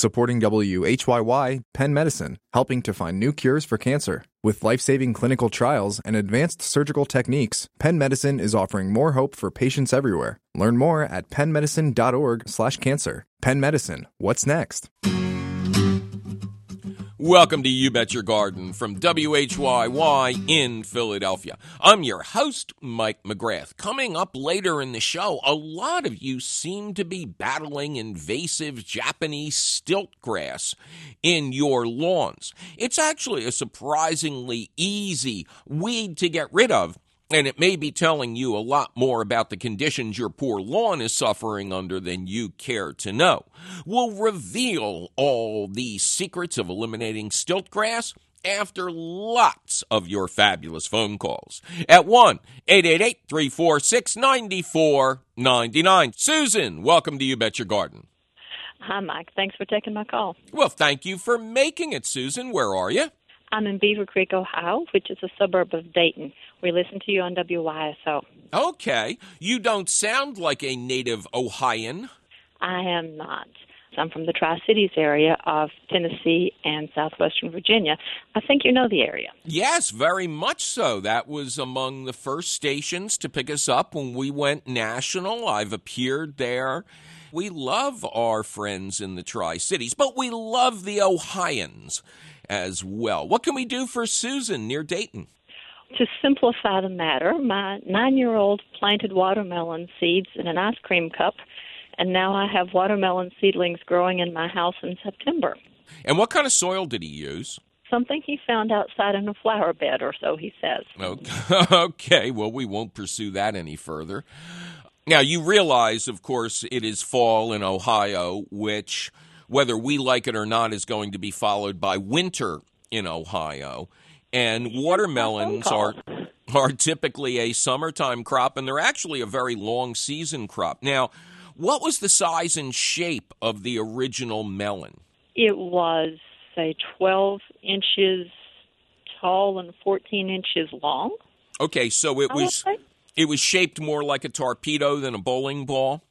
Supporting WHYY, Penn Medicine, helping to find new cures for cancer. With life-saving clinical trials and advanced surgical techniques, Penn Medicine is offering more hope for patients everywhere. Learn more at pennmedicine.org/cancer. Penn Medicine, what's next? Welcome to You Bet Your Garden from WHYY in Philadelphia. I'm your host, Mike McGrath. Coming up later in the show, a lot of you seem to be battling invasive Japanese stilt grass in your lawns. It's actually a surprisingly easy weed to get rid of, and it may be telling you a lot more about the conditions your poor lawn is suffering under than you care to know. We'll reveal all the secrets of eliminating stilt grass after lots of your fabulous phone calls at 1-888-346-9499. Susan, welcome to You Bet Your Garden. Hi, Mike. Thanks for taking my call. Well, thank you for making it, Susan. Where are you? I'm in Beaver Creek, Ohio, which is a suburb of Dayton. We listen to you on WYSO. Okay. You don't sound like a native Ohioan. I am not. I'm from the Tri-Cities area of Tennessee and southwestern Virginia. I think you know the area. Yes, very much so. That was among the first stations to pick us up when we went national. I've appeared there. We love our friends in the Tri-Cities, but we love the Ohioans as well. What can we do for Susan near Dayton? To simplify the matter, my 9-year-old planted watermelon seeds in an ice cream cup, and now I have watermelon seedlings growing in my house in September. And what kind of soil did he use? Something he found outside in a flower bed or so, he says. Okay, well, we won't pursue that any further. Now, you realize, of course, it is fall in Ohio, which, whether we like it or not, is going to be followed by winter in Ohio. And watermelons are typically a summertime crop, and they're actually a very long season crop. Now, what was the size and shape of the original melon? It was, say, 12 inches tall and 14 inches long. Okay, so it was shaped more like a torpedo than a bowling ball?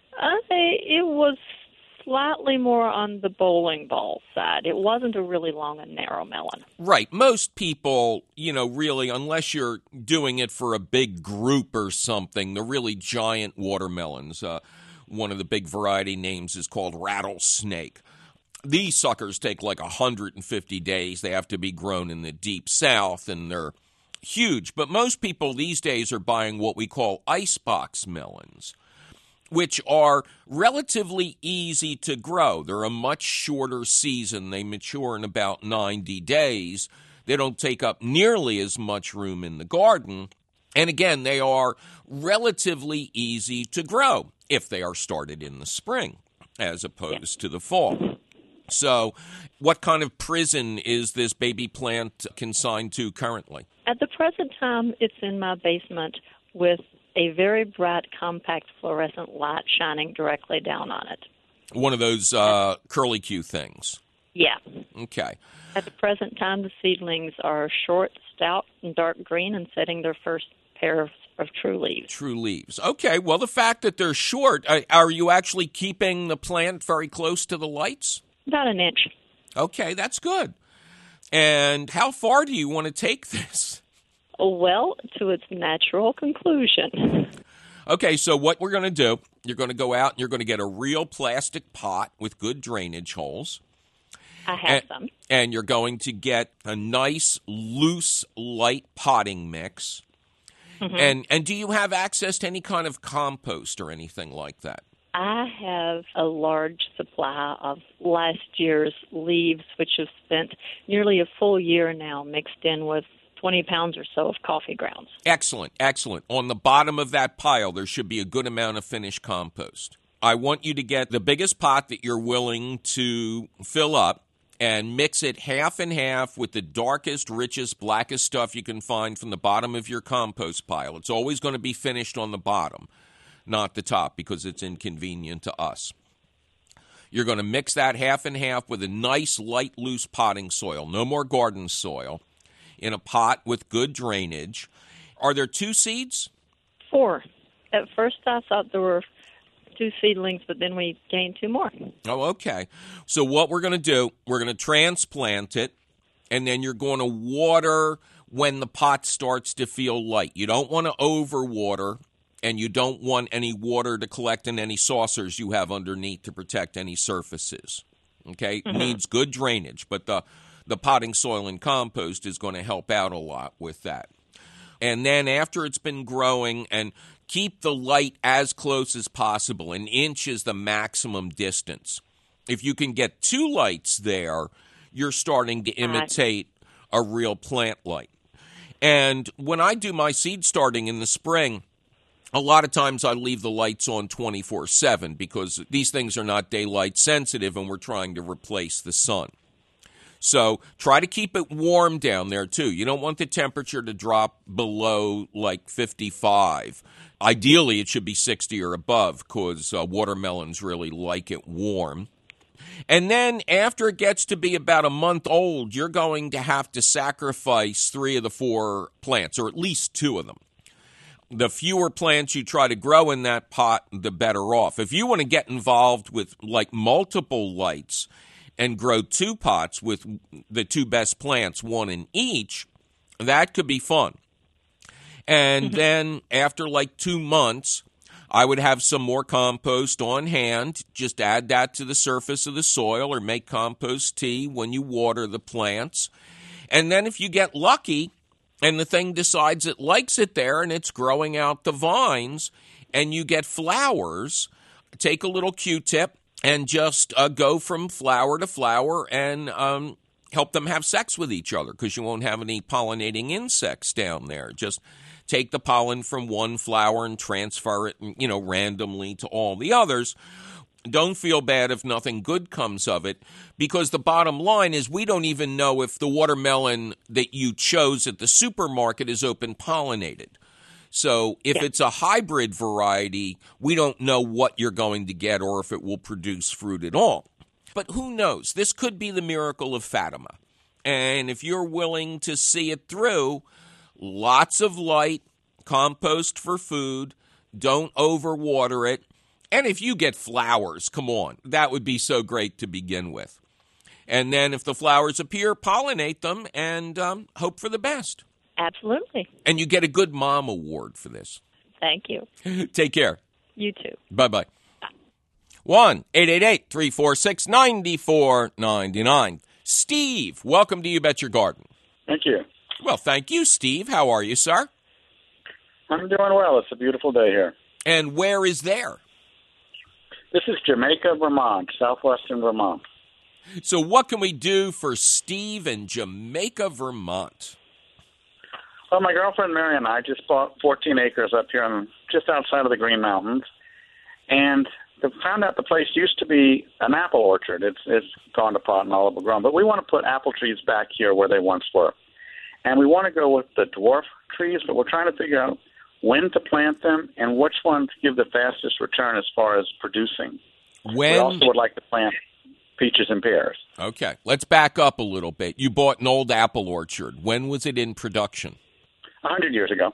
It was slightly more on the bowling ball side. It wasn't a really long and narrow melon. Right. Most people, really, unless you're doing it for a big group or something, the really giant watermelons, one of the big variety names is called rattlesnake. These suckers take like 150 days. They have to be grown in the deep south, and they're huge. But most people these days are buying what we call icebox melons, which are relatively easy to grow. They're a much shorter season. They mature in about 90 days. They don't take up nearly as much room in the garden. And again, they are relatively easy to grow if they are started in the spring as opposed to the fall. So what kind of prison is this baby plant consigned to currently? At the present time, it's in my basement with a very bright, compact fluorescent light shining directly down on it. One of those curlicue things? Yeah. Okay. At the present time, the seedlings are short, stout, and dark green and setting their first pair of true leaves. True leaves. Okay, well, the fact that they're short, are you actually keeping the plant very close to the lights? About an inch. Okay, that's good. And how far do you want to take this? Well, to its natural conclusion. Okay, so what we're going to do, you're going to go out and you're going to get a real plastic pot with good drainage holes. I have some. And you're going to get a nice, loose, light potting mix. Mm-hmm. And do you have access to any kind of compost or anything like that? I have a large supply of last year's leaves, which have spent nearly a full year now mixed in with 20 pounds or so of coffee grounds. Excellent, excellent. On the bottom of that pile, there should be a good amount of finished compost. I want you to get the biggest pot that you're willing to fill up and mix it half and half with the darkest, richest, blackest stuff you can find from the bottom of your compost pile. It's always going to be finished on the bottom, not the top, because it's inconvenient to us. You're going to mix that half and half with a nice, light, loose potting soil, no more garden soil, in a pot with good drainage. Are there 2 seeds? 4. At first I thought there were 2 seedlings, but then we gained 2 more. Oh, okay. So what we're going to do, we're going to transplant it, and then you're going to water when the pot starts to feel light. You don't want to overwater, and you don't want any water to collect in any saucers you have underneath to protect any surfaces. Okay? It needs good drainage, but the potting soil and compost is going to help out a lot with that. And then after it's been growing, and keep the light as close as possible. An inch is the maximum distance. If you can get 2 lights there, you're starting to imitate a real plant light. And when I do my seed starting in the spring, a lot of times I leave the lights on 24/7 because these things are not daylight sensitive and we're trying to replace the sun. So try to keep it warm down there, too. You don't want the temperature to drop below, like, 55. Ideally, it should be 60 or above because watermelons really like it warm. And then after it gets to be about a month old, you're going to have to sacrifice 3 of the 4 plants, or at least 2 of them. The fewer plants you try to grow in that pot, the better off. If you want to get involved with, like, multiple lights and grow 2 pots with the 2 best plants, 1 in each, that could be fun. And then after like 2 months, I would have some more compost on hand. Just add that to the surface of the soil or make compost tea when you water the plants. And then if you get lucky and the thing decides it likes it there and it's growing out the vines and you get flowers, take a little Q-tip and just go from flower to flower and help them have sex with each other because you won't have any pollinating insects down there. Just take the pollen from one flower and transfer it, randomly to all the others. Don't feel bad if nothing good comes of it, because the bottom line is we don't even know if the watermelon that you chose at the supermarket is open pollinated. So if it's a hybrid variety, we don't know what you're going to get or if it will produce fruit at all. But who knows? This could be the miracle of Fatima. And if you're willing to see it through, lots of light, compost for food, don't overwater it. And if you get flowers, come on, that would be so great to begin with. And then if the flowers appear, pollinate them and hope for the best. Absolutely. And you get a Good Mom Award for this. Thank you. Take care. You too. Bye-bye. 1-888-346-9499. Steve, welcome to You Bet Your Garden. Thank you. Well, thank you, Steve. How are you, sir? I'm doing well. It's a beautiful day here. And where is there? This is Jamaica, Vermont, southwestern Vermont. So what can we do for Steve in Jamaica, Vermont? Well, my girlfriend Mary and I just bought 14 acres up here just outside of the Green Mountains, and found out the place used to be an apple orchard. It's gone to pot and all overgrown, but we want to put apple trees back here where they once were. And we want to go with the dwarf trees, but we're trying to figure out when to plant them and which ones give the fastest return as far as producing. We also would like to plant peaches and pears. Okay, let's back up a little bit. You bought an old apple orchard. When was it in production? 100 years ago.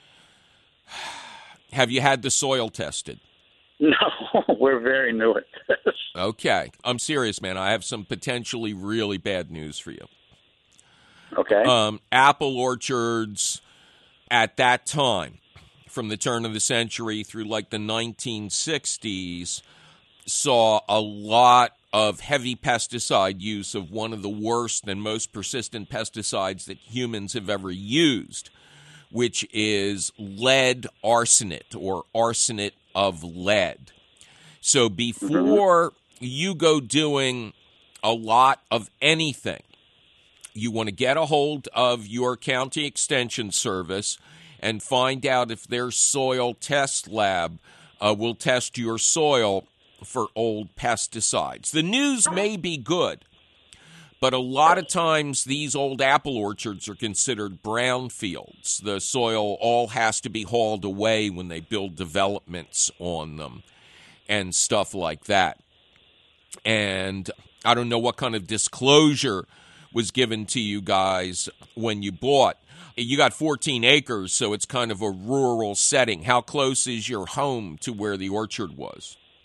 Have you had the soil tested? No, we're very new at this. Okay, I'm serious, man. I have some potentially really bad news for you. Okay. Apple orchards at that time, from the turn of the century through like the 1960s, saw a lot of heavy pesticide use of one of the worst and most persistent pesticides that humans have ever used, which is lead arsenate or arsenate of lead. So before you go doing a lot of anything, you want to get a hold of your county extension service and find out if their soil test lab will test your soil for old pesticides. The news may be good, but a lot of times these old apple orchards are considered brownfields. The soil all has to be hauled away when they build developments on them and stuff like that. And I don't know what kind of disclosure was given to you guys when you bought. You got 14 acres, so it's kind of a rural setting. How close is your home to where the orchard was?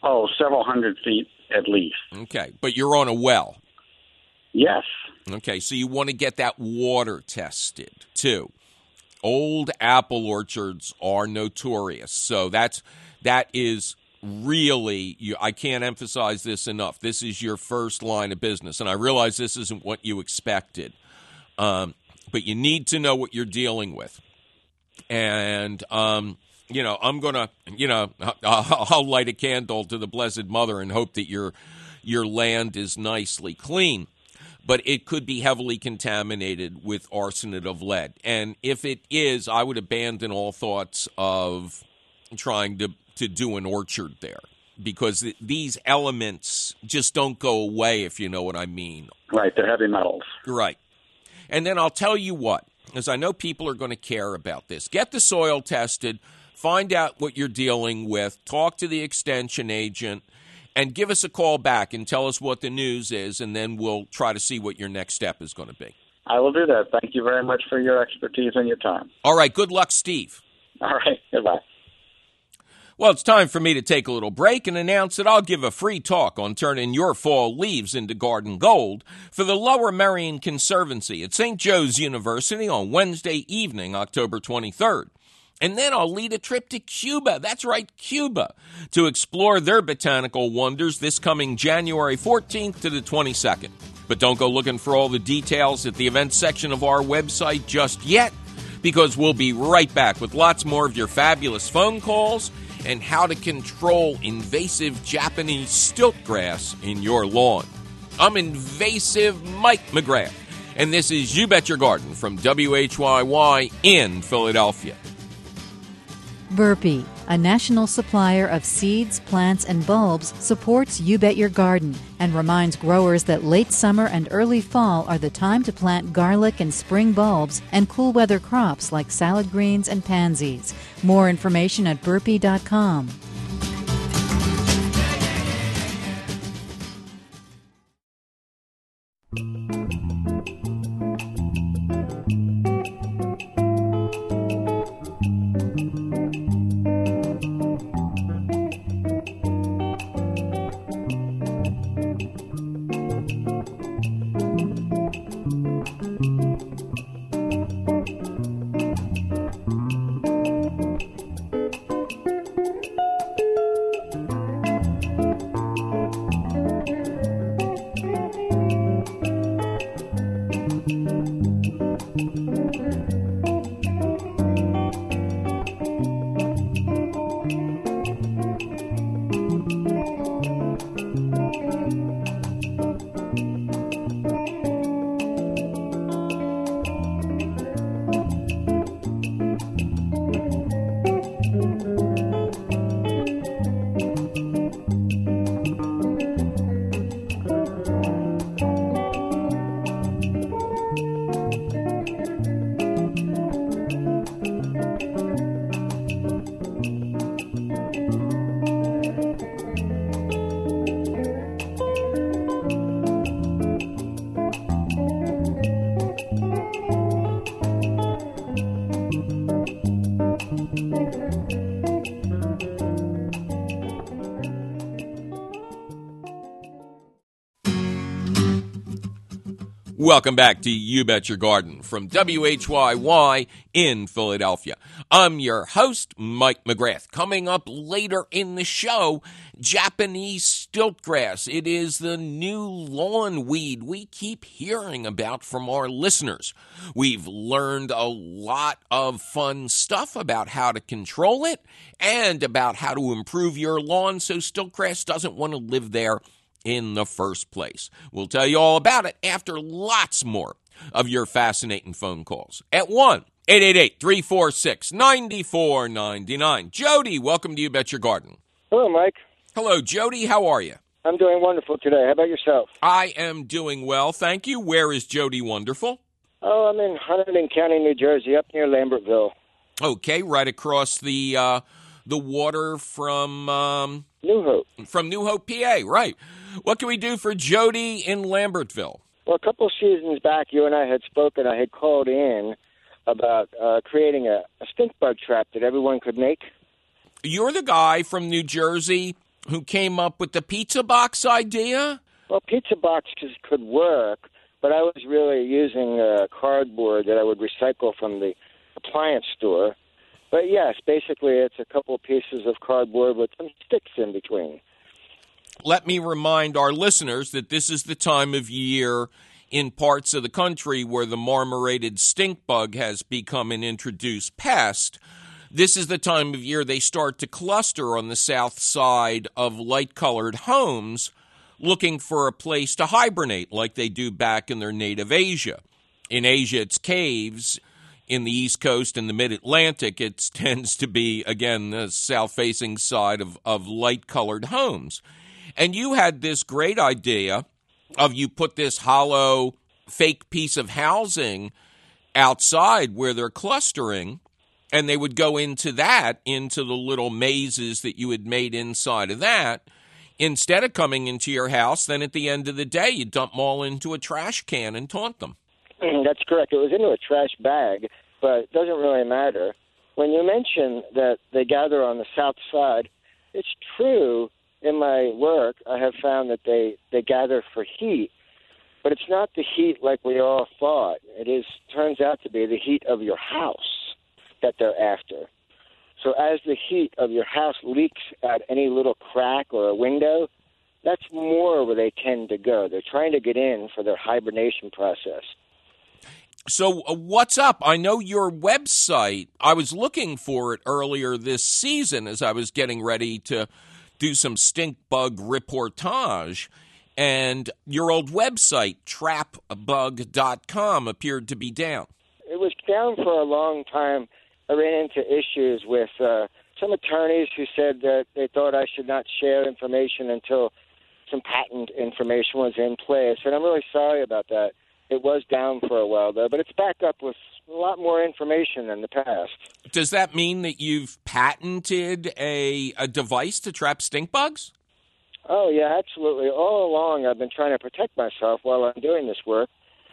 Oh, several hundred feet at least. Okay, but you're on a well. Yes. Okay, so you want to get that water tested, too. Old apple orchards are notorious, so that is really, I can't emphasize this enough. This is your first line of business, and I realize this isn't what you expected, but you need to know what you're dealing with. And, I'm going to, I'll light a candle to the Blessed Mother and hope that your land is nicely clean. But it could be heavily contaminated with arsenate of lead. And if it is, I would abandon all thoughts of trying to do an orchard there, because these elements just don't go away, if you know what I mean. Right, they're heavy metals. Right. And then I'll tell you what, because I know people are going to care about this. Get the soil tested, find out what you're dealing with, talk to the extension agent, and give us a call back and tell us what the news is, and then we'll try to see what your next step is going to be. I will do that. Thank you very much for your expertise and your time. All right. Good luck, Steve. All right. Goodbye. Well, it's time for me to take a little break and announce that I'll give a free talk on turning your fall leaves into garden gold for the Lower Merion Conservancy at St. Joe's University on Wednesday evening, October 23rd. And then I'll lead a trip to Cuba, that's right, Cuba, to explore their botanical wonders this coming January 14th to the 22nd. But don't go looking for all the details at the events section of our website just yet, because we'll be right back with lots more of your fabulous phone calls and how to control invasive Japanese stiltgrass in your lawn. I'm Invasive Mike McGrath, and this is You Bet Your Garden from WHYY in Philadelphia. Burpee, a national supplier of seeds, plants, and bulbs, supports You Bet Your Garden and reminds growers that late summer and early fall are the time to plant garlic and spring bulbs and cool weather crops like salad greens and pansies. More information at burpee.com. Welcome back to You Bet Your Garden from WHYY in Philadelphia. I'm your host, Mike McGrath. Coming up later in the show, Japanese stiltgrass. It is the new lawn weed we keep hearing about from our listeners. We've learned a lot of fun stuff about how to control it and about how to improve your lawn so stiltgrass doesn't want to live there in the first place. We'll tell you all about it after lots more of your fascinating phone calls at 1-888-346-9499. Jody, welcome to You Bet Your Garden. Hello, Mike. Hello, Jody. How are you? I'm doing wonderful today. How about yourself? I am doing well, thank you. Where is Jody wonderful? Oh, I'm in Hunterdon County, New Jersey, up near Lambertville. Okay, right across the water from New Hope. From New Hope, PA, right. What can we do for Jody in Lambertville? Well, a couple of seasons back, you and I had spoken. I had called in about creating a stink bug trap that everyone could make. You're the guy from New Jersey who came up with the pizza box idea? Well, pizza boxes could work, but I was really using cardboard that I would recycle from the appliance store. But yes, basically it's a couple of pieces of cardboard with some sticks in between. Let me remind our listeners that this is the time of year in parts of the country where the marmorated stink bug has become an introduced pest. This is the time of year they start to cluster on the south side of light-colored homes, looking for a place to hibernate like they do back in their native Asia. In Asia, it's caves. In the East Coast and the Mid-Atlantic, it tends to be, again, the south-facing side of light-colored homes. And you had this great idea of you put this hollow fake piece of housing outside where they're clustering, and they would go into the little mazes that you had made inside of that. Instead of coming into your house, then at the end of the day, you dump them all into a trash can and taunt them. That's correct. It was into a trash bag, but it doesn't really matter. When you mention that they gather on the south side, it's true. In my work, I have found that they gather for heat, but it's not the heat like we all thought. It turns out to be the heat of your house that they're after. So as the heat of your house leaks at any little crack or a window, that's more where they tend to go. They're trying to get in for their hibernation process. So what's up? I know your website. I was looking for it earlier this season as I was getting ready to do some stink bug reportage, and your old website, trapbug.com, appeared to be down. It was down for a long time. I ran into issues with some attorneys who said that they thought I should not share information until some patent information was in place, and I'm really sorry about that. It was down for a while, though, but it's back up with a lot more information than the past. Does that mean that you've patented a device to trap stink bugs? Oh, yeah, absolutely. All along, I've been trying to protect myself while I'm doing this work.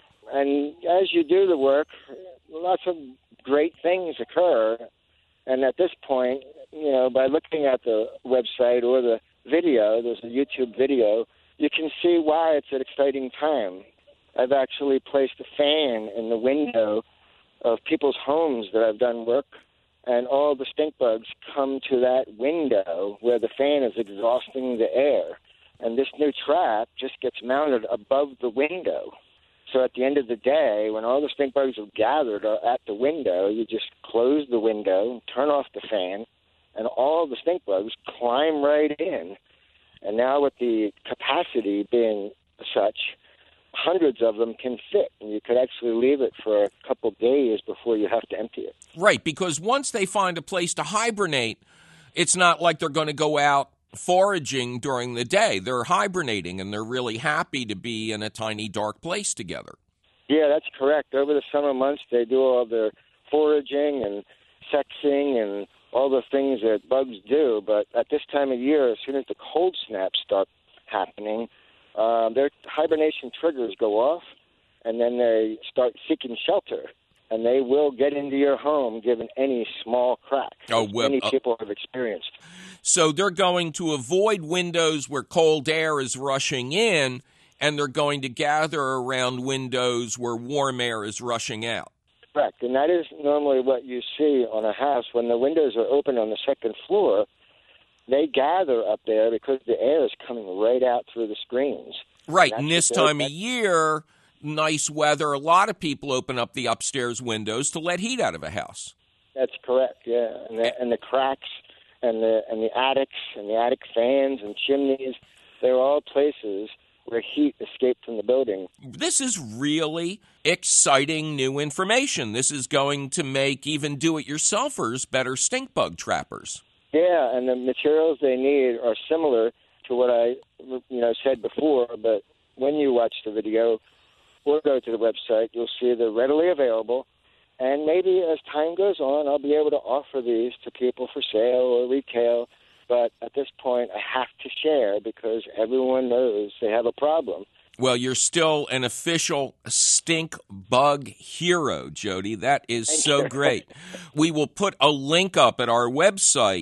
And as you do the work, lots of great things occur. And at this point, by looking at the website or the video, there's a YouTube video, you can see why it's an exciting time. I've actually placed a fan in the window of people's homes that I've done work, and all the stink bugs come to that window where the fan is exhausting the air. And this new trap just gets mounted above the window. So at the end of the day, when all the stink bugs have gathered at the window, you just close the window, turn off the fan, and all the stink bugs climb right in. And now with the capacity being such, hundreds of them can fit, and you could actually leave it for a couple days before you have to empty it. Right, because once they find a place to hibernate, it's not like they're going to go out foraging during the day. They're hibernating, and they're really happy to be in a tiny, dark place together. Yeah, that's correct. Over the summer months, they do all their foraging and sexing and all the things that bugs do, but at this time of year, as soon as the cold snaps start happening, their hibernation triggers go off, and then they start seeking shelter, and they will get into your home given any small crack. Many people have experienced. So they're going to avoid windows where cold air is rushing in, and they're going to gather around windows where warm air is rushing out. Correct, and that is normally what you see on a house. When the windows are open on the second floor, they gather up there because the air is coming right out through the screens. Right, and this time of year, nice weather, a lot of people open up the upstairs windows to let heat out of a house. That's correct, yeah. And the cracks and the attics and the attic fans and chimneys, they're all places where heat escaped from the building. This is really exciting new information. This is going to make even do-it-yourselfers better stink bug trappers. Yeah, and the materials they need are similar to what I said before, but when you watch the video or go to the website, you'll see they're readily available, and maybe as time goes on, I'll be able to offer these to people for sale or retail, but at this point, I have to share because everyone knows they have a problem. Well, you're still an official stink bug hero, Jody. That is so great. We will put a link up at our website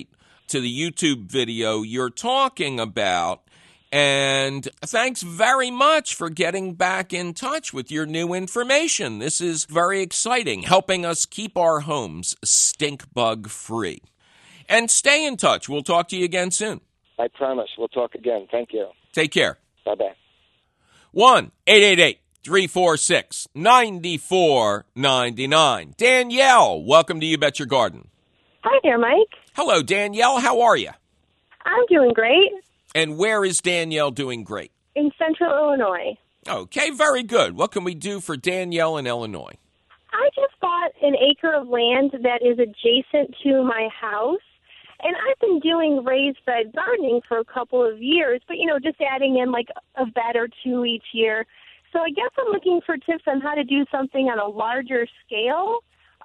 to the YouTube video you're talking about. And thanks very much for getting back in touch with your new information. This is very exciting, helping us keep our homes stink bug free. And stay in touch. We'll talk to you again soon. I promise. We'll talk again. Thank you. Take care. Bye-bye. 1-888-346-9499. Danielle, welcome to You Bet Your Garden. Hi there, Mike. Hello, Danielle. How are you? I'm doing great. And where is Danielle doing great? In Central Illinois. Okay, very good. What can we do for Danielle in Illinois? I just bought an acre of land that is adjacent to my house, and I've been doing raised bed gardening for a couple of years, but, just adding in like a bed or two each year. So I guess I'm looking for tips on how to do something on a larger scale,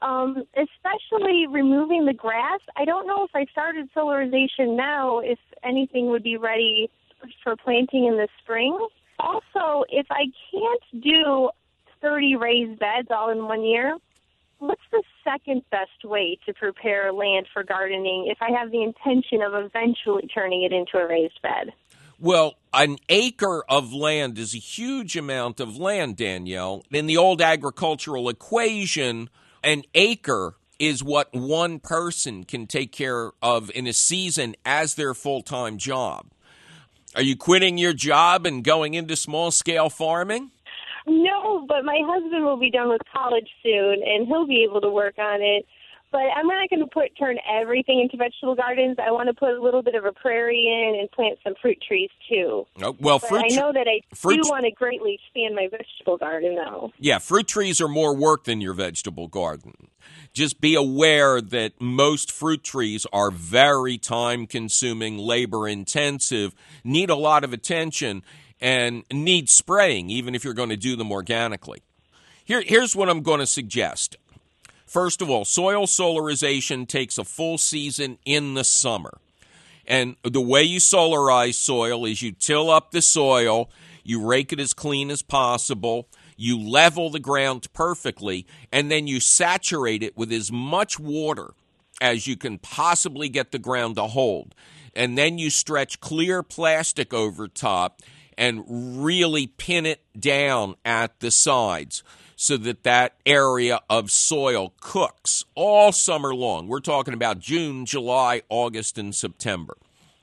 especially removing the grass. I don't know if I started solarization now, if anything would be ready for planting in the spring. Also, if I can't do 30 raised beds all in 1 year, what's the second best way to prepare land for gardening if I have the intention of eventually turning it into a raised bed? Well, an acre of land is a huge amount of land, Danielle. In the old agricultural equation, an acre is what one person can take care of in a season as their full-time job. Are you quitting your job and going into small-scale farming? No, but my husband will be done with college soon, and he'll be able to work on it. But I'm not going to turn everything into vegetable gardens. I want to put a little bit of a prairie in and plant some fruit trees, too. Oh, well, but I know that I do want to greatly expand my vegetable garden, though. Yeah, fruit trees are more work than your vegetable garden. Just be aware that most fruit trees are very time-consuming, labor-intensive, need a lot of attention, and need spraying, even if you're going to do them organically. Here's what I'm going to suggest. First of all, soil solarization takes a full season in the summer. And the way you solarize soil is you till up the soil, you rake it as clean as possible, you level the ground perfectly, and then you saturate it with as much water as you can possibly get the ground to hold. And then you stretch clear plastic over top and really pin it down at the sides so that area of soil cooks all summer long. We're talking about June, July, August, and September.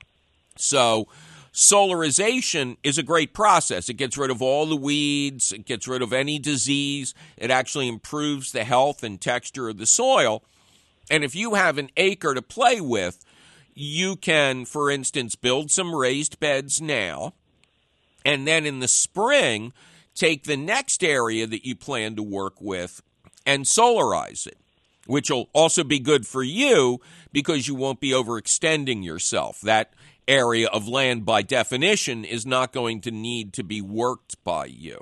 So solarization is a great process. It gets rid of all the weeds. It gets rid of any disease. It actually improves the health and texture of the soil. And if you have an acre to play with, you can, for instance, build some raised beds now, and then in the spring, take the next area that you plan to work with and solarize it, which will also be good for you because you won't be overextending yourself. That area of land, by definition, is not going to need to be worked by you.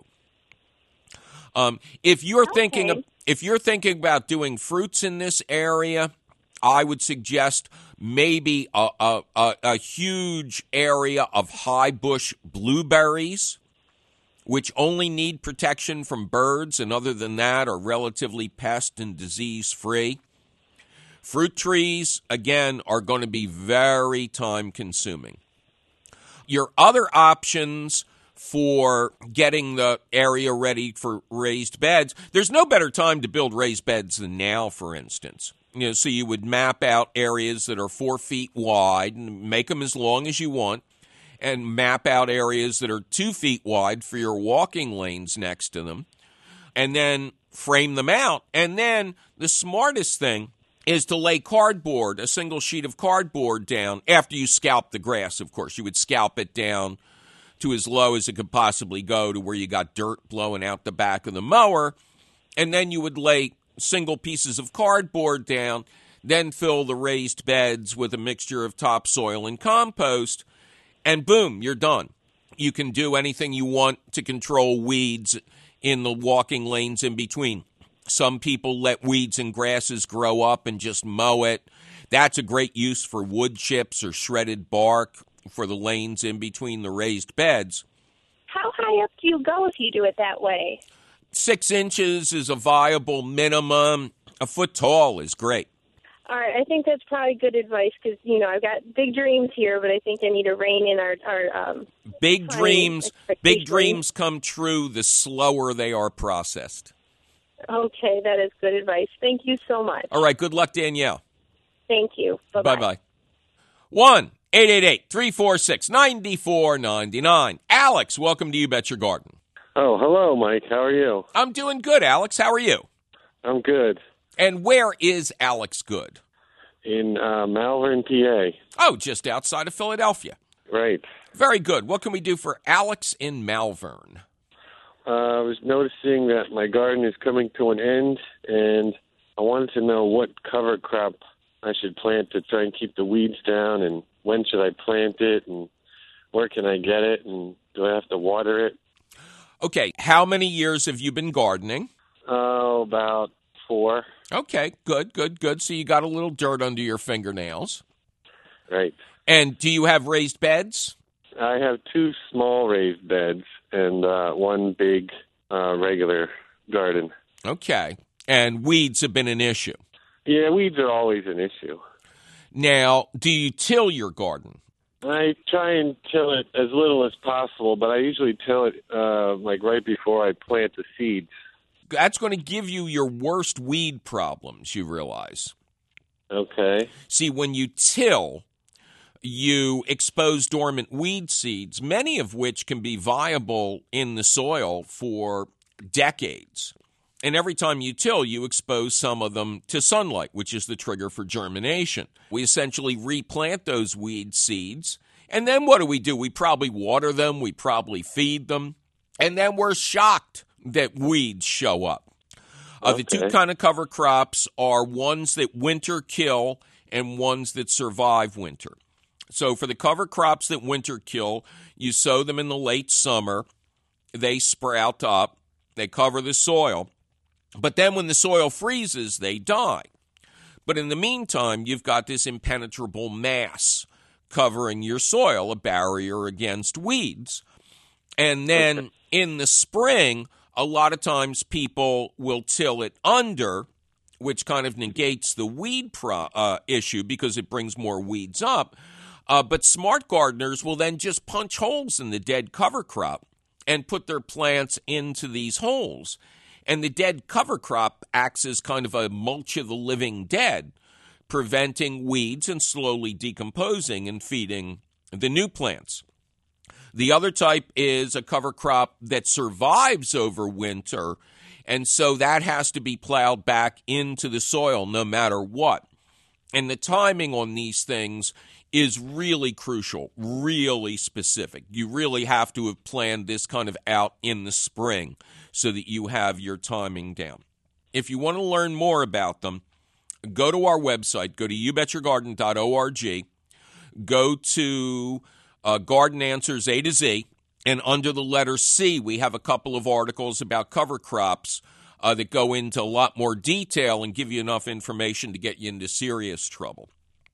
If you're thinking about doing fruits in this area, I would suggest maybe a huge area of high bush blueberries, which only need protection from birds, and other than that are relatively pest and disease-free. Fruit trees, again, are going to be very time-consuming. Your other options for getting the area ready for raised beds, there's no better time to build raised beds than now, for instance. So you would map out areas that are 4 feet wide and make them as long as you want, and map out areas that are 2 feet wide for your walking lanes next to them, and then frame them out. And then the smartest thing is to lay cardboard, a single sheet of cardboard down after you scalp the grass, of course. You would scalp it down to as low as it could possibly go to where you got dirt blowing out the back of the mower, and then you would lay single pieces of cardboard down, then fill the raised beds with a mixture of topsoil and compost, and boom, you're done. You can do anything you want to control weeds in the walking lanes in between. Some people let weeds and grasses grow up and just mow it. That's a great use for wood chips or shredded bark for the lanes in between the raised beds. How high up do you go if you do it that way? 6 inches is a viable minimum. A foot tall is great. All right, I think that's probably good advice because, I've got big dreams here, but I think I need to rein in our big dreams come true the slower they are processed. Okay, that is good advice. Thank you so much. All right, good luck, Danielle. Thank you. Bye-bye. Bye-bye. 1-888-346-9499. Alex, welcome to You Bet Your Garden. Oh, hello, Mike. How are you? I'm doing good, Alex. How are you? I'm good. And where is Alex Good? In Malvern, PA. Oh, just outside of Philadelphia. Right. Very good. What can we do for Alex in Malvern? I was noticing that my garden is coming to an end, and I wanted to know what cover crop I should plant to try and keep the weeds down, and when should I plant it, and where can I get it, and do I have to water it? Okay, how many years have you been gardening? Oh, about 4. Okay, good. So you got a little dirt under your fingernails. Right. And do you have raised beds? I have 2 small raised beds and 1 big regular garden. Okay. And weeds have been an issue? Yeah, weeds are always an issue. Now, do you till your garden? I try and till it as little as possible, but I usually till it like right before I plant the seeds. That's going to give you your worst weed problems, you realize. Okay. See, when you till, you expose dormant weed seeds, many of which can be viable in the soil for decades. And every time you till, you expose some of them to sunlight, which is the trigger for germination. We essentially replant those weed seeds, and then what do? We probably water them, we probably feed them, and then we're shocked that weeds show up. The 2 kind of cover crops are ones that winter kill and ones that survive winter. So for the cover crops that winter kill, you sow them in the late summer, they sprout up, they cover the soil, but then when the soil freezes, they die. But in the meantime, you've got this impenetrable mass covering your soil, a barrier against weeds. And then in the spring, a lot of times people will till it under, which kind of negates the weed issue because it brings more weeds up. But smart gardeners will then just punch holes in the dead cover crop and put their plants into these holes. And the dead cover crop acts as kind of a mulch of the living dead, preventing weeds and slowly decomposing and feeding the new plants. The other type is a cover crop that survives over winter, and so that has to be plowed back into the soil no matter what. And the timing on these things is really crucial, really specific. You really have to have planned this kind of out in the spring so that you have your timing down. If you want to learn more about them, go to our website, go to youbetyourgarden.org, go to Garden Answers A to Z, and under the letter C, we have a couple of articles about cover crops that go into a lot more detail and give you enough information to get you into serious trouble.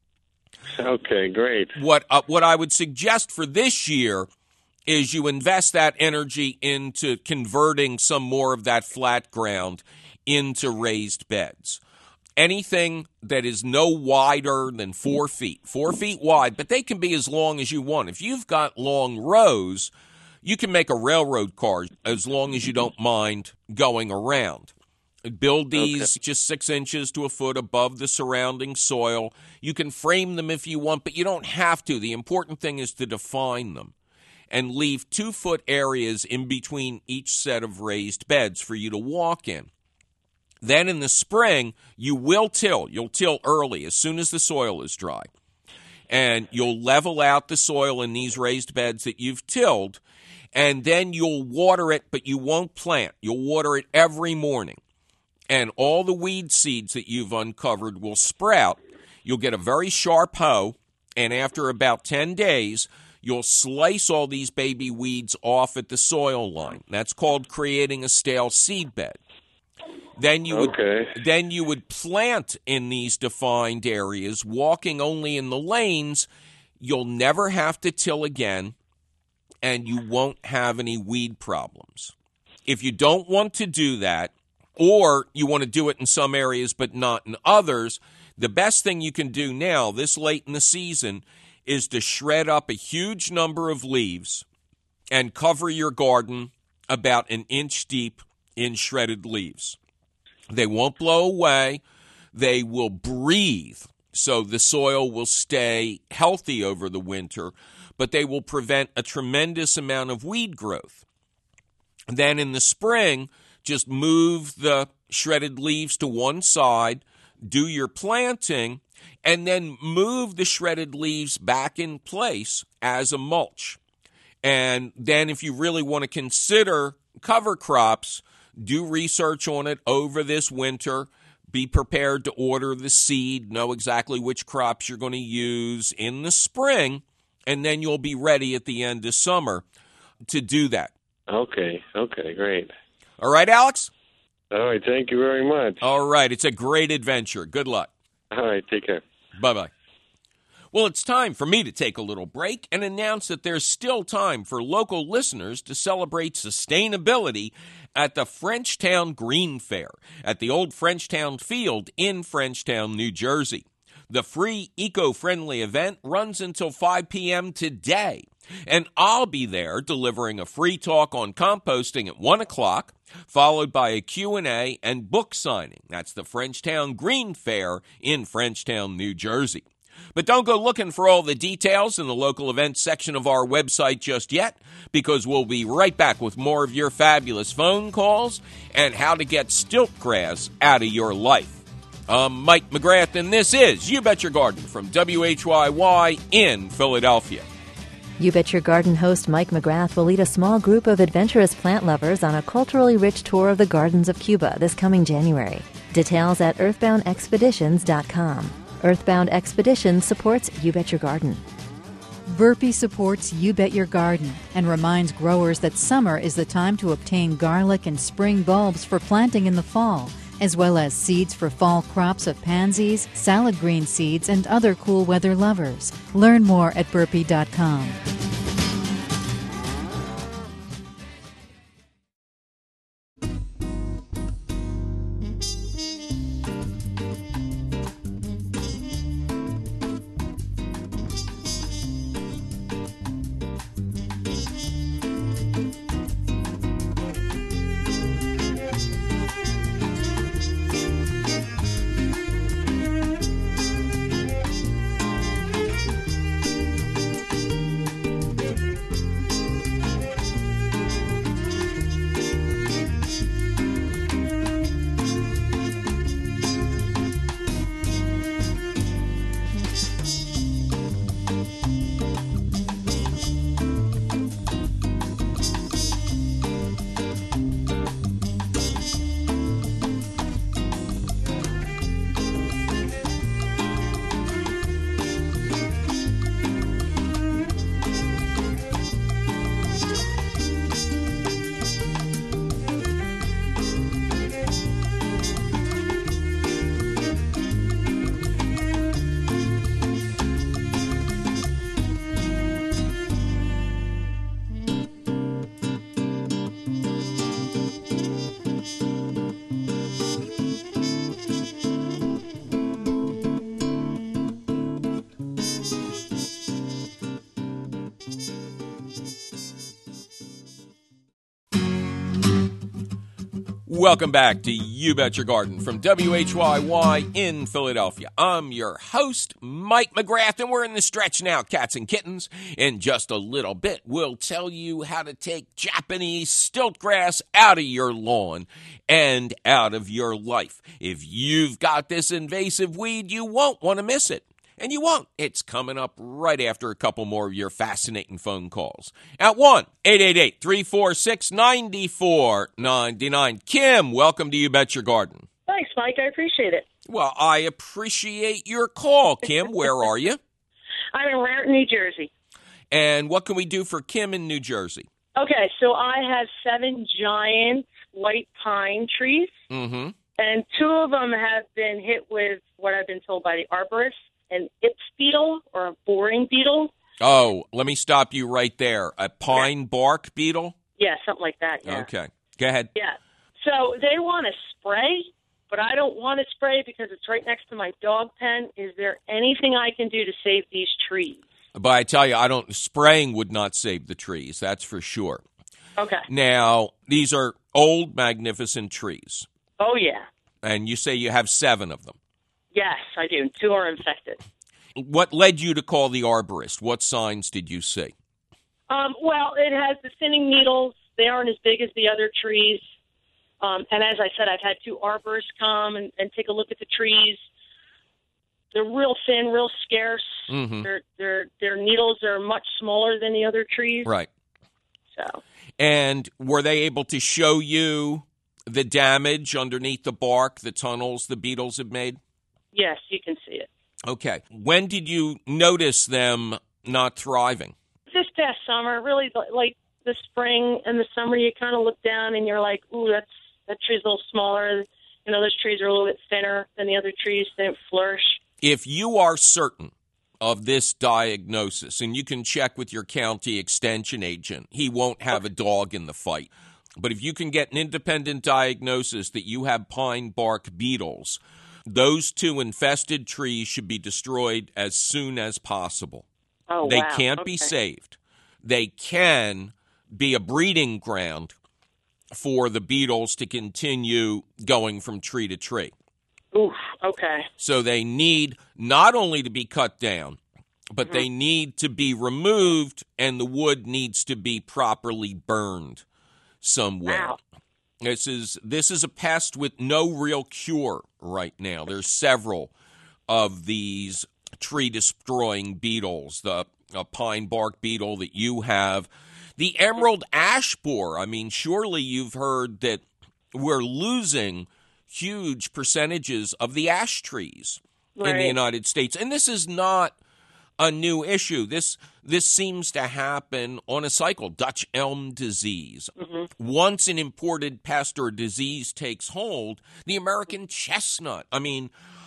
Okay, great. What I would suggest for this year is you invest that energy into converting some more of that flat ground into raised beds. Anything that is no wider than 4 feet wide, but they can be as long as you want. If you've got long rows, you can make a railroad car as long as you don't mind going around. Build these just 6 inches to a foot above the surrounding soil. You can frame them if you want, but you don't have to. The important thing is to define them and leave 2-foot areas in between each set of raised beds for you to walk in. Then in the spring, you will till. You'll till early as soon as the soil is dry. And you'll level out the soil in these raised beds that you've tilled, and then you'll water it, but you won't plant. You'll water it every morning. And all the weed seeds that you've uncovered will sprout. You'll get a very sharp hoe, and after about 10 days, you'll slice all these baby weeds off at the soil line. That's called creating a stale seed bed. Then you would plant in these defined areas, walking only in the lanes. You'll never have to till again, and you won't have any weed problems. If you don't want to do that, or you want to do it in some areas but not in others, The best thing you can do now, this late in the season, is to shred up a huge number of leaves and cover your garden about an inch deep in shredded leaves. They won't blow away. They will breathe, so the soil will stay healthy over the winter, but they will prevent a tremendous amount of weed growth. Then in the spring, just move the shredded leaves to one side, do your planting, and then move the shredded leaves back in place as a mulch. And then if you really want to consider cover crops, do research on it over this winter. Be prepared to order the seed, know exactly which crops you're going to use in the spring, and then you'll be ready at the end of summer to do that. Okay, great. All right, Alex? All right, thank you very much. All right, it's a great adventure. Good luck. All right, take care. Bye-bye. Well, it's time for me to take a little break and announce that there's still time for local listeners to celebrate sustainability at the Frenchtown Green Fair at the old Frenchtown Field in Frenchtown, New Jersey. The free eco-friendly event runs until 5 p.m. today, and I'll be there delivering a free talk on composting at 1 o'clock, followed by a Q&A and book signing. That's the Frenchtown Green Fair in Frenchtown, New Jersey. But don't go looking for all the details in the local events section of our website just yet, because we'll be right back with more of your fabulous phone calls and how to get stiltgrass out of your life. I'm Mike McGrath, and this is You Bet Your Garden from WHYY in Philadelphia. You Bet Your Garden host Mike McGrath will lead a small group of adventurous plant lovers on a culturally rich tour of the gardens of Cuba this coming January. Details at earthboundexpeditions.com. Earthbound Expeditions supports You Bet Your Garden. Burpee supports You Bet Your Garden and reminds growers that summer is the time to obtain garlic and spring bulbs for planting in the fall, as well as seeds for fall crops of pansies, salad green seeds, and other cool weather lovers. Learn more at burpee.com. Welcome back to You Bet Your Garden from WHYY in Philadelphia. I'm your host, Mike McGrath, and we're in the stretch now, cats and kittens. In just a little bit, we'll tell you how to take Japanese stiltgrass out of your lawn and out of your life. If you've got this invasive weed, you won't want to miss it. And you won't. It's coming up right after a couple more of your fascinating phone calls. At 1-888-346-9499. Kim, welcome to You Bet Your Garden. Thanks, Mike. I appreciate it. Well, I appreciate your call, Kim. Where are you? I'm in Raritan, New Jersey. And what can we do for Kim in New Jersey? Okay, so I have 7 giant white pine trees, and 2 of them have been hit with what I've been told by the arborist, an Ips beetle or a boring beetle. Oh, let me stop you right there. A pine bark beetle? Yeah, something like that, yeah. Okay. Go ahead. Yeah. So they want to spray, but I don't want to spray because it's right next to my dog pen. Is there anything I can do to save these trees? But I tell you, spraying would not save the trees, that's for sure. Okay. Now, these are old, magnificent trees. Oh, yeah. And you say you have 7 of them. Yes, I do. 2 are infected. What led you to call the arborist? What signs did you see? Well, it has the thinning needles. They aren't as big as the other trees. And as I said, I've had 2 arborists come and take a look at the trees. They're real thin, real scarce. Mm-hmm. Their needles are much smaller than the other trees. Right. So. And were they able to show you the damage underneath the bark, the tunnels the beetles have made? Yes, you can see it. Okay. When did you notice them not thriving? This past summer, really, like the spring and the summer, you kind of look down and you're like, ooh, that tree's a little smaller. You know, those trees are a little bit thinner than the other trees. They don't flourish. If you are certain of this diagnosis, and you can check with your county extension agent, he won't have a dog in the fight. But if you can get an independent diagnosis that you have pine bark beetles, those 2 infested trees should be destroyed as soon as possible. Oh, they wow. can't be saved. They can be a breeding ground for the beetles to continue going from tree to tree. Oof, okay. So they need not only to be cut down, but they need to be removed, and the wood needs to be properly burned somewhere. Wow. This is a pest with no real cure right now. There's several of these tree-destroying beetles, the pine bark beetle that you have, the emerald ash borer. I mean, surely you've heard that we're losing huge percentages of the ash trees in the United States. And this is not a new issue. This seems to happen on a cycle. Dutch elm disease. Mm-hmm. Once an imported pest or disease takes hold, the American chestnut. I mean,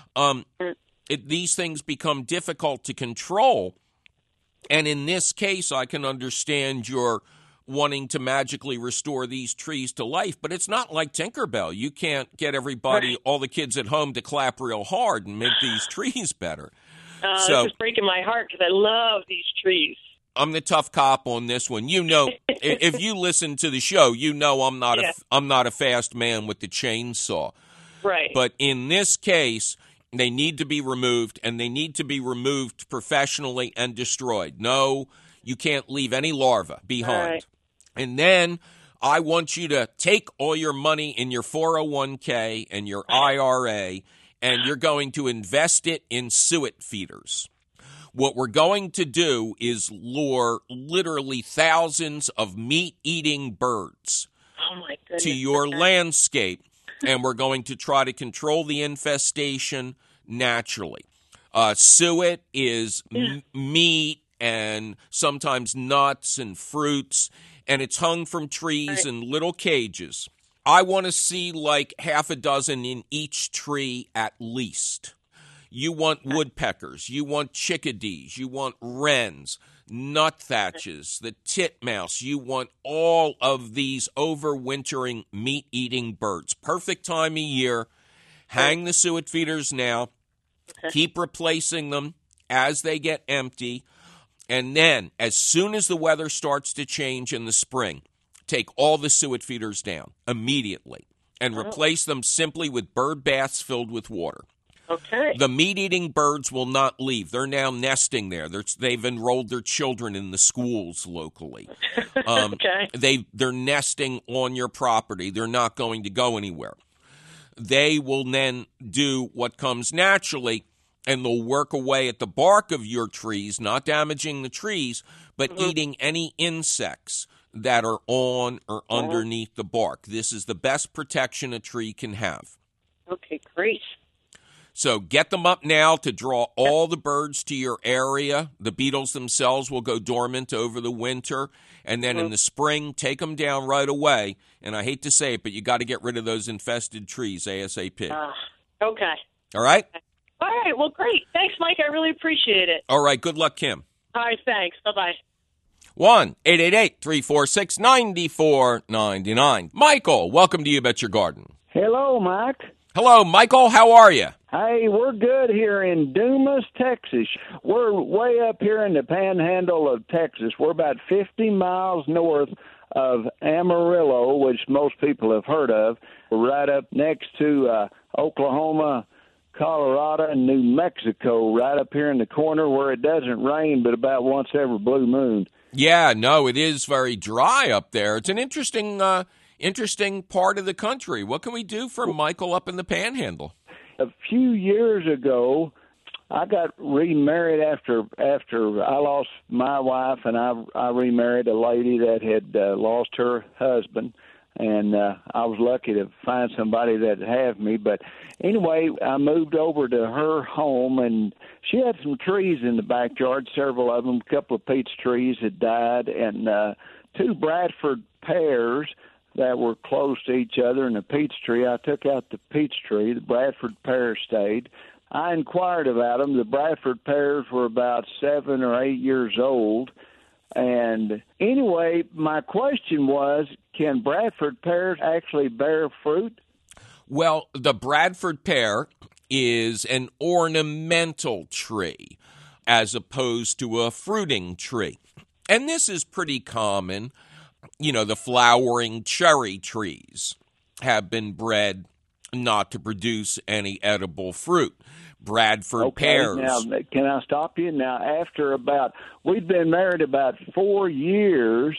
these things become difficult to control. And in this case, I can understand your wanting to magically restore these trees to life, but it's not like Tinkerbell. You can't get everybody, all the kids at home, to clap real hard and make these trees better. So, this is breaking my heart because I love these trees. I'm the tough cop on this one. You know, if you listen to the show, you know I'm not a fast man with the chainsaw. Right. But in this case, they need to be removed, and they need to be removed professionally and destroyed. No, you can't leave any larvae behind. Right. And then I want you to take all your money in your 401k and your IRA, and you're going to invest it in suet feeders. What we're going to do is lure literally thousands of meat-eating birds to your landscape, and we're going to try to control the infestation naturally. Suet is meat and sometimes nuts and fruits, and it's hung from trees in little cages. I want to see like half a dozen in each tree at least. You want woodpeckers, you want chickadees, you want wrens, nuthatches, the titmouse. You want all of these overwintering meat-eating birds. Perfect time of year. Hang the suet feeders now. Keep replacing them as they get empty. And then, as soon as the weather starts to change in the spring, take all the suet feeders down immediately and replace them simply with bird baths filled with water. Okay. The meat-eating birds will not leave. They're now nesting there. They've enrolled their children in the schools locally. They're nesting on your property. They're not going to go anywhere. They will then do what comes naturally, and they'll work away at the bark of your trees, not damaging the trees, but eating any insects that are on or underneath the bark. This is the best protection a tree can have. Okay, great. So get them up now to draw all the birds to your area. The beetles themselves will go dormant over the winter. And then in the spring, take them down right away. And I hate to say it, but you got to get rid of those infested trees ASAP. Okay. All right? All right. Well, great. Thanks, Mike. I really appreciate it. All right. Good luck, Kim. All right. Thanks. Bye-bye. 1-888-346-9499. Michael, welcome to You Bet Your Garden. Hello, Mark. Hello, Michael. How are you? Hey, we're good here in Dumas, Texas. We're way up here in the panhandle of Texas. We're about 50 miles north of Amarillo, which most people have heard of. We're right up next to Oklahoma, Colorado, and New Mexico, right up here in the corner where it doesn't rain but about once every blue moon. Yeah, no, it is very dry up there. It's an interesting part of the country. What can we do for Michael up in the Panhandle? A few years ago, I got remarried after I lost my wife, and I remarried a lady that had lost her husband, and I was lucky to find somebody that had me. But anyway, I moved over to her home, and she had some trees in the backyard, several of them. A couple of peach trees had died, and 2 Bradford pears that were close to each other, and a peach tree. I took out the peach tree. The Bradford pear stayed. I inquired about them. The Bradford pears were about 7 or 8 years old. And anyway, my question was, can Bradford pears actually bear fruit? Well, the Bradford pear is an ornamental tree as opposed to a fruiting tree. And this is pretty common. You know, the flowering cherry trees have been bred not to produce any edible fruit. Bradford pears. Now, can I stop you? Now, we've been married about 4 years.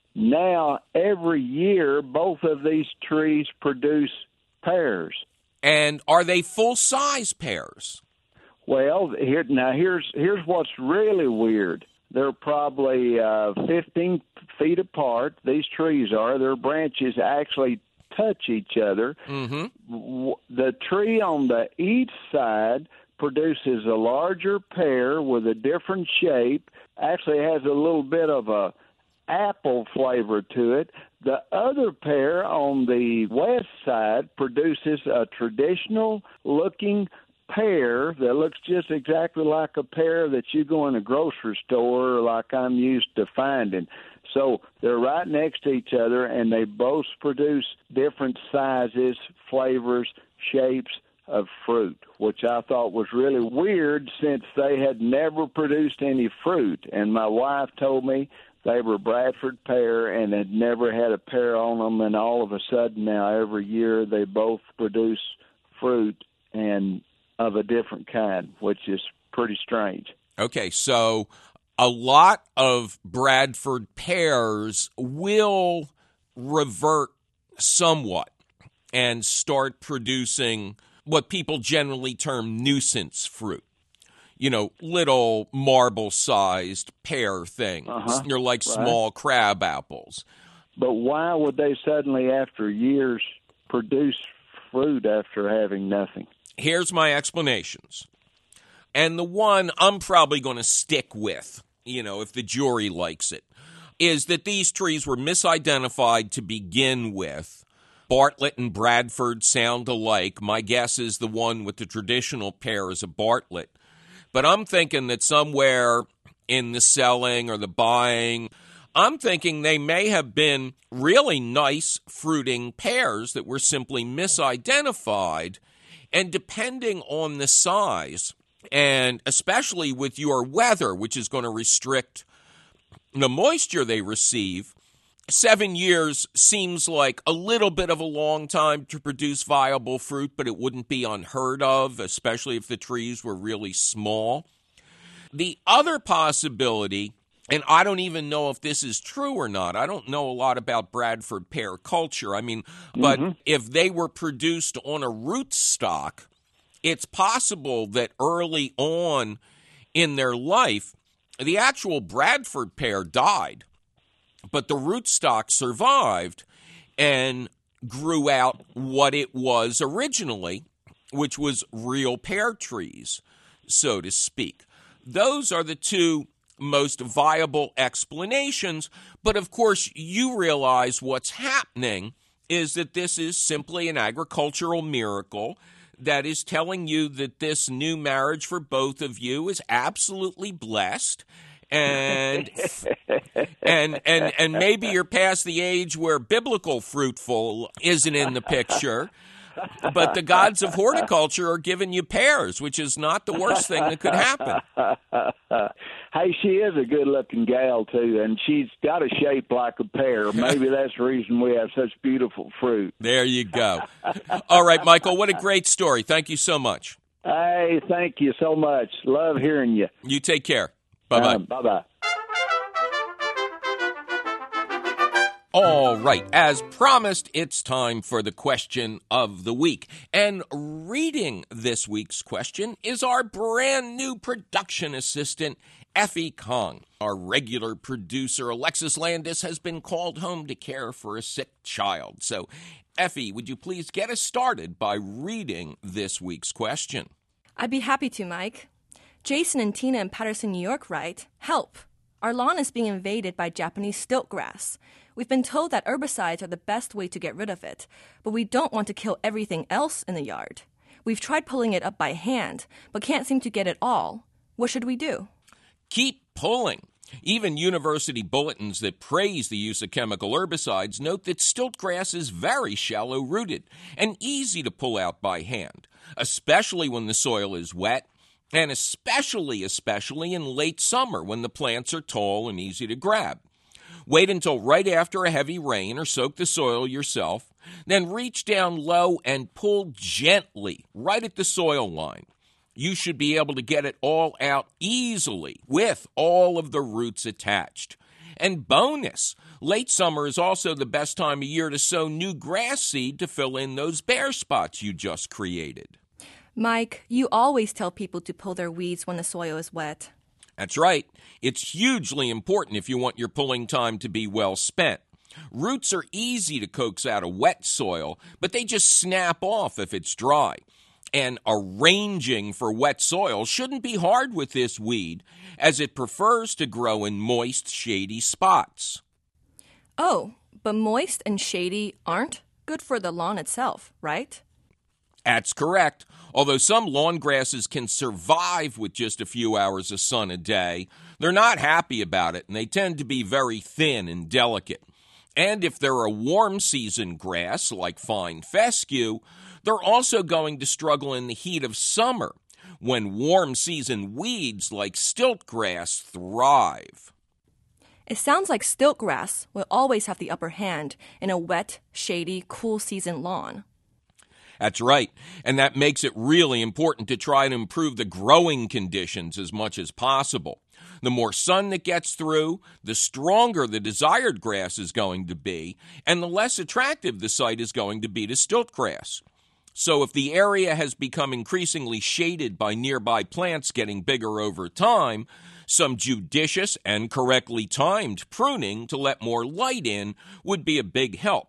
Now, every year, both of these trees produce pears. And are they full-size pears? Well, here's what's really weird. They're probably 15 feet apart. These trees are. Their branches actually touch each other. Mm-hmm. The tree on the east side produces a larger pear with a different shape. Actually has a little bit of a apple flavor to it. The other pear on the west side produces a traditional-looking pear that looks just exactly like a pear that you go in a grocery store like I'm used to finding. So they're right next to each other, and they both produce different sizes, flavors, shapes of fruit, which I thought was really weird since they had never produced any fruit. And my wife told me they were Bradford pear and had never had a pear on them, and all of a sudden now every year they both produce fruit and of a different kind, which is pretty strange. Okay, so a lot of Bradford pears will revert somewhat and start producing what people generally term nuisance fruit. You know, little marble-sized pear things. They're like small crab apples. But why would they suddenly, after years, produce fruit after having nothing? Here's my explanations. And the one I'm probably going to stick with, you know, if the jury likes it, is that these trees were misidentified to begin with. Bartlett and Bradford sound alike. My guess is the one with the traditional pear is a Bartlett. But I'm thinking that somewhere in the selling or the buying, I'm thinking they may have been really nice fruiting pears that were simply misidentified. And depending on the size, and especially with your weather, which is going to restrict the moisture they receive, 7 years seems like a little bit of a long time to produce viable fruit, but it wouldn't be unheard of, especially if the trees were really small. The other possibility, and I don't even know if this is true or not. I don't know a lot about Bradford pear culture. I mean, but if they were produced on a rootstock, it's possible that early on in their life, the actual Bradford pear died, but the rootstock survived and grew out what it was originally, which was real pear trees, so to speak. Those are the two most viable explanations, but of course you realize what's happening is that this is simply an agricultural miracle that is telling you that this new marriage for both of you is absolutely blessed, and maybe you're past the age where biblical fruitful isn't in the picture. but the gods of horticulture are giving you pears, which is not the worst thing that could happen. Hey, she is a good-looking gal, too, and she's got a shape like a pear. Maybe that's the reason we have such beautiful fruit. There you go. All right, Michael, what a great story. Thank you so much. Hey, thank you so much. Love hearing you. You take care. Bye-bye. Bye-bye. All right, as promised, it's time for the question of the week. And reading this week's question is our brand new production assistant, Effie Kong. Our regular producer, Alexis Landis, has been called home to care for a sick child. So, Effie, would you please get us started by reading this week's question? I'd be happy to, Mike. Jason and Tina in Patterson, New York write, "Help! Our lawn is being invaded by Japanese stilt grass. We've been told that herbicides are the best way to get rid of it, but we don't want to kill everything else in the yard. We've tried pulling it up by hand, but can't seem to get it all. What should we do?" Keep pulling. Even university bulletins that praise the use of chemical herbicides note that stilt grass is very shallow-rooted and easy to pull out by hand, especially when the soil is wet, and especially in late summer when the plants are tall and easy to grab. Wait until right after a heavy rain or soak the soil yourself, then reach down low and pull gently right at the soil line. You should be able to get it all out easily with all of the roots attached. And bonus, late summer is also the best time of year to sow new grass seed to fill in those bare spots you just created. Mike, you always tell people to pull their weeds when the soil is wet. That's right. It's hugely important if you want your pulling time to be well spent. Roots are easy to coax out of wet soil, but they just snap off if it's dry. And arranging for wet soil shouldn't be hard with this weed, as it prefers to grow in moist, shady spots. Oh, but moist and shady aren't good for the lawn itself, right? That's correct. Although some lawn grasses can survive with just a few hours of sun a day, they're not happy about it, and they tend to be very thin and delicate. And if they're a warm season grass, like fine fescue, they're also going to struggle in the heat of summer, when warm season weeds like stilt grass thrive. It sounds like stilt grass will always have the upper hand in a wet, shady, cool season lawn. That's right, and that makes it really important to try to improve the growing conditions as much as possible. The more sun that gets through, the stronger the desired grass is going to be, and the less attractive the site is going to be to stilt grass. So if the area has become increasingly shaded by nearby plants getting bigger over time, some judicious and correctly timed pruning to let more light in would be a big help.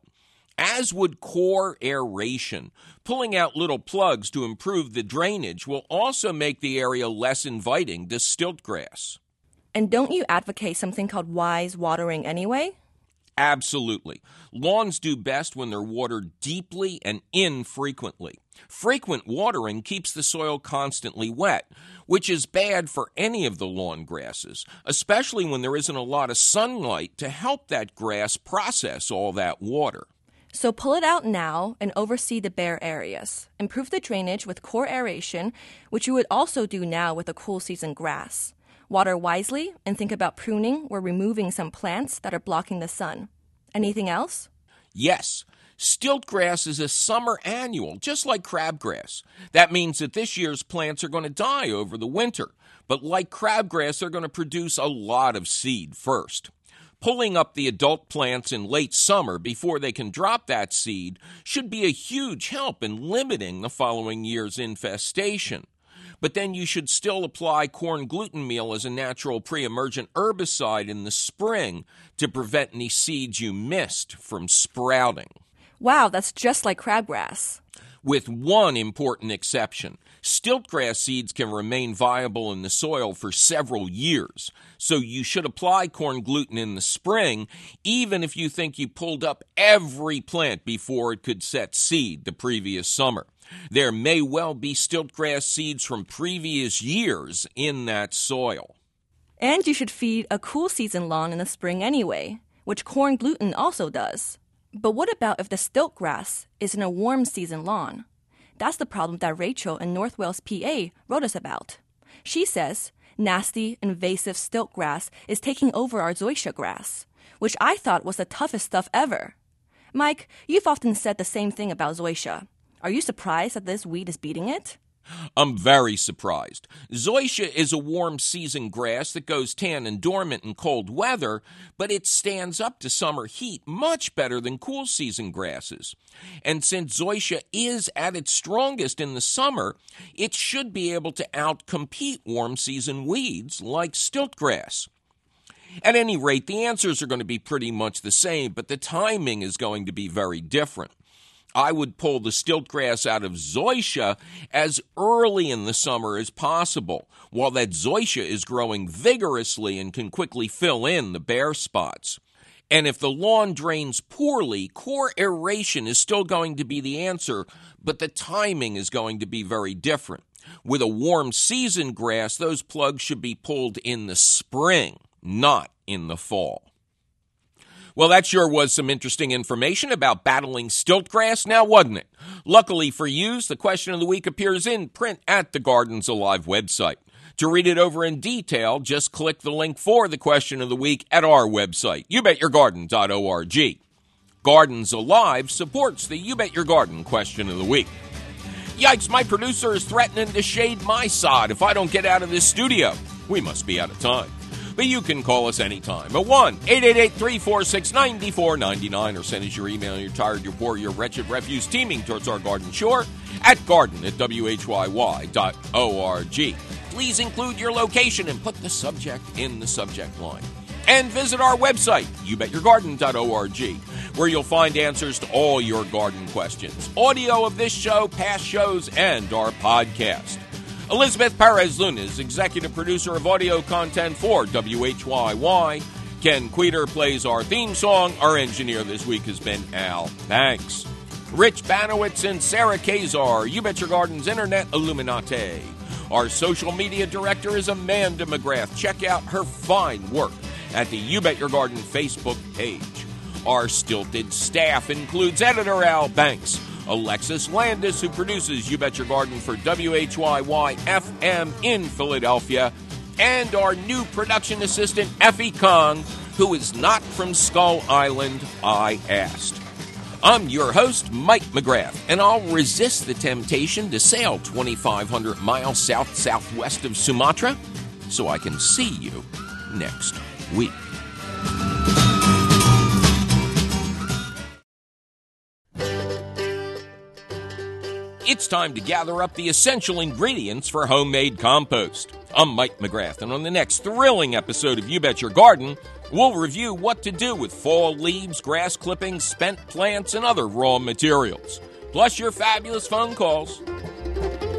As would core aeration. Pulling out little plugs to improve the drainage will also make the area less inviting to stilt grass. And don't you advocate something called wise watering anyway? Absolutely. Lawns do best when they're watered deeply and infrequently. Frequent watering keeps the soil constantly wet, which is bad for any of the lawn grasses, especially when there isn't a lot of sunlight to help that grass process all that water. So pull it out now and oversee the bare areas. Improve the drainage with core aeration, which you would also do now with a cool season grass. Water wisely and think about pruning or removing some plants that are blocking the sun. Anything else? Yes. Stilt grass is a summer annual, just like crabgrass. That means that this year's plants are going to die over the winter. But like crabgrass, they're going to produce a lot of seed first. Pulling up the adult plants in late summer before they can drop that seed should be a huge help in limiting the following year's infestation. But then you should still apply corn gluten meal as a natural pre-emergent herbicide in the spring to prevent any seeds you missed from sprouting. Wow, that's just like crabgrass. With one important exception. Stiltgrass seeds can remain viable in the soil for several years, so you should apply corn gluten in the spring, even if you think you pulled up every plant before it could set seed the previous summer. There may well be stiltgrass seeds from previous years in that soil. And you should feed a cool season lawn in the spring anyway, which corn gluten also does. But what about if the stilt grass is in a warm season lawn? That's the problem that Rachel in North Wales, PA, wrote us about. She says nasty, invasive stilt grass is taking over our zoysia grass, which I thought was the toughest stuff ever. Mike, you've often said the same thing about zoysia. Are you surprised that this weed is beating it? I'm very surprised. Zoysia is a warm season grass that goes tan and dormant in cold weather, but it stands up to summer heat much better than cool season grasses. And since zoysia is at its strongest in the summer, it should be able to outcompete warm season weeds like stiltgrass. At any rate, the answers are going to be pretty much the same, but the timing is going to be very different. I would pull the stiltgrass out of zoysia as early in the summer as possible, while that zoysia is growing vigorously and can quickly fill in the bare spots. And if the lawn drains poorly, core aeration is still going to be the answer, but the timing is going to be very different. With a warm season grass, those plugs should be pulled in the spring, not in the fall. Well, that sure was some interesting information about battling stiltgrass, now wasn't it? Luckily for you, the question of the week appears in print at the Gardens Alive website. To read it over in detail, just click the link for the question of the week at our website, youbetyourgarden.org. Gardens Alive supports the You Bet Your Garden question of the week. Yikes, my producer is threatening to shade my sod if I don't get out of this studio. We must be out of time. But you can call us anytime at 1-888-346-9499 or send us your email. You're tired, you're poor, you're wretched refuse teeming towards our garden shore at garden@whyy.org. Please include your location and put the subject in the subject line. And visit our website, youbetyourgarden.org, where you'll find answers to all your garden questions, audio of this show, past shows, and our podcast. Elizabeth Perez-Luna is executive producer of audio content for WHYY. Ken Queter plays our theme song. Our engineer this week has been Al Banks. Rich Banowitz and Sarah Kazar, You Bet Your Garden's Internet Illuminati. Our social media director is Amanda McGrath. Check out her fine work at the You Bet Your Garden Facebook page. Our stilted staff includes editor Al Banks, Alexis Landis, who produces You Bet Your Garden for WHYY-FM in Philadelphia, and our new production assistant, Effie Kong, who is not from Skull Island, I asked. I'm your host, Mike McGrath, and I'll resist the temptation to sail 2,500 miles south-southwest of Sumatra so I can see you next week. It's time to gather up the essential ingredients for homemade compost. I'm Mike McGrath, and on the next thrilling episode of You Bet Your Garden, we'll review what to do with fall leaves, grass clippings, spent plants, and other raw materials. Plus your fabulous phone calls.